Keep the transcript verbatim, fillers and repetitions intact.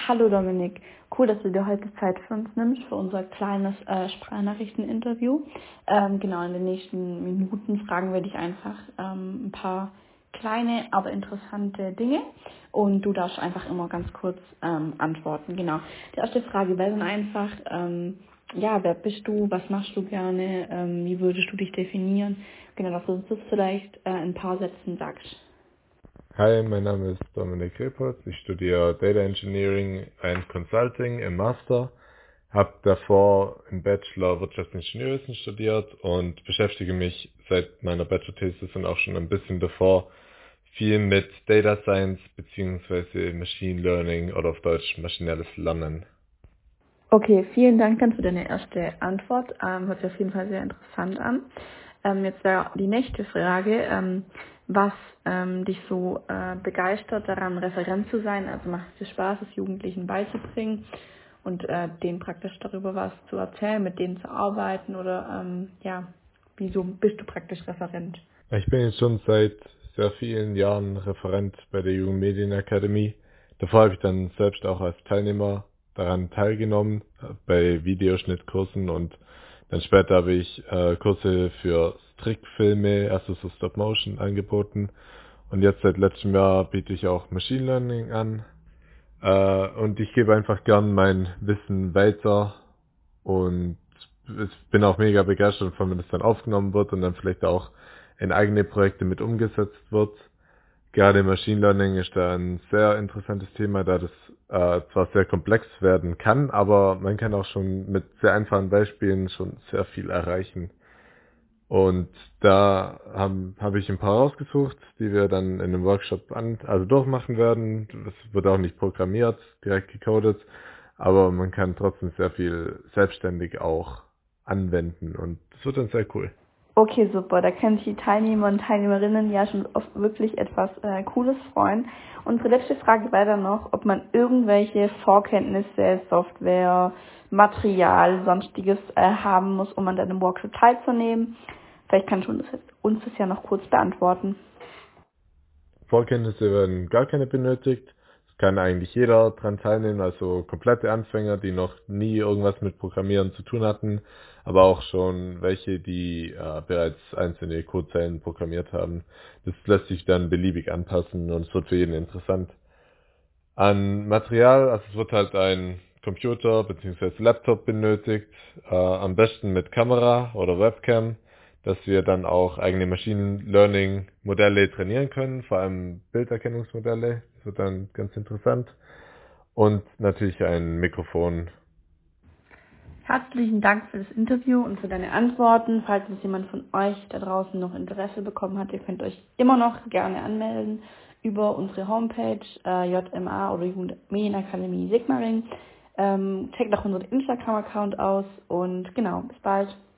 Hallo Dominik, cool, dass du dir heute Zeit für uns nimmst, für unser kleines äh, Sprachnachrichteninterview. Ähm, genau, in den nächsten Minuten fragen wir dich einfach ähm, ein paar kleine, aber interessante Dinge und du darfst einfach immer ganz kurz ähm, antworten. Genau, die erste Frage wäre dann einfach, ähm, ja, wer bist du, was machst du gerne, ähm, wie würdest du dich definieren? Genau, dass du uns das vielleicht äh, in ein paar Sätzen sagst. Hi, mein Name ist Dominik Repotz. Ich studiere Data Engineering and Consulting im Master, habe davor im Bachelor Wirtschaftsingenieurwesen studiert und beschäftige mich seit meiner Bachelor-Thesis und auch schon ein bisschen davor viel mit Data Science beziehungsweise Machine Learning oder auf Deutsch maschinelles Lernen. Okay, vielen Dank dann für deine erste Antwort. Ähm, hört sich auf jeden Fall sehr interessant an. Ähm, jetzt wäre die nächste Frage, ähm, was ähm, dich so äh, begeistert daran, Referent zu sein. Also macht es dir Spaß, es Jugendlichen beizubringen und äh, denen praktisch darüber was zu erzählen, mit denen zu arbeiten oder ähm, ja, wieso bist du praktisch Referent? Ich bin jetzt schon seit sehr vielen Jahren Referent bei der Jugendmedienakademie. Davor habe ich dann selbst auch als Teilnehmer daran teilgenommen, äh, bei Videoschnittkursen, und dann später habe ich äh, Kurse für Trickfilme, also so Stop Motion, angeboten. Und jetzt seit letztem Jahr biete ich auch Machine Learning an. Äh, und ich gebe einfach gern mein Wissen weiter und ich bin auch mega begeistert davon, wenn das dann aufgenommen wird und dann vielleicht auch in eigene Projekte mit umgesetzt wird. Gerade Machine Learning ist da ein sehr interessantes Thema, da das äh, zwar sehr komplex werden kann, aber man kann auch schon mit sehr einfachen Beispielen schon sehr viel erreichen. Und da haben habe ich ein paar rausgesucht, die wir dann in einem Workshop an, also durchmachen werden. Das wird auch nicht programmiert, direkt gecodet, aber man kann trotzdem sehr viel selbstständig auch anwenden und das wird dann sehr cool. Okay, super. Da können sich die Teilnehmer und Teilnehmerinnen ja schon auf wirklich etwas äh, Cooles freuen. Unsere letzte Frage wäre dann noch, ob man irgendwelche Vorkenntnisse, Software, Material, sonstiges äh, haben muss, um an deinem Workshop teilzunehmen. Vielleicht kannst du uns das, uns das ja noch kurz beantworten. Vorkenntnisse werden gar keine benötigt. Es kann eigentlich jeder dran teilnehmen, also komplette Anfänger, die noch nie irgendwas mit Programmieren zu tun hatten, aber auch schon welche, die äh, bereits einzelne Codezeilen programmiert haben. Das lässt sich dann beliebig anpassen und es wird für jeden interessant. An Material, also es wird halt ein Computer bzw. Laptop benötigt, äh, am besten mit Kamera oder Webcam, dass wir dann auch eigene Machine Learning Modelle trainieren können, vor allem Bilderkennungsmodelle, das wird dann ganz interessant. Und natürlich ein Mikrofon. Herzlichen Dank für das Interview und für deine Antworten. Falls es jemand von euch da draußen noch Interesse bekommen hat, ihr könnt euch immer noch gerne anmelden über unsere Homepage äh, J M A oder Jugendmedienakademie Sigmaring. Ähm, checkt auch unseren Instagram-Account aus und genau, bis bald.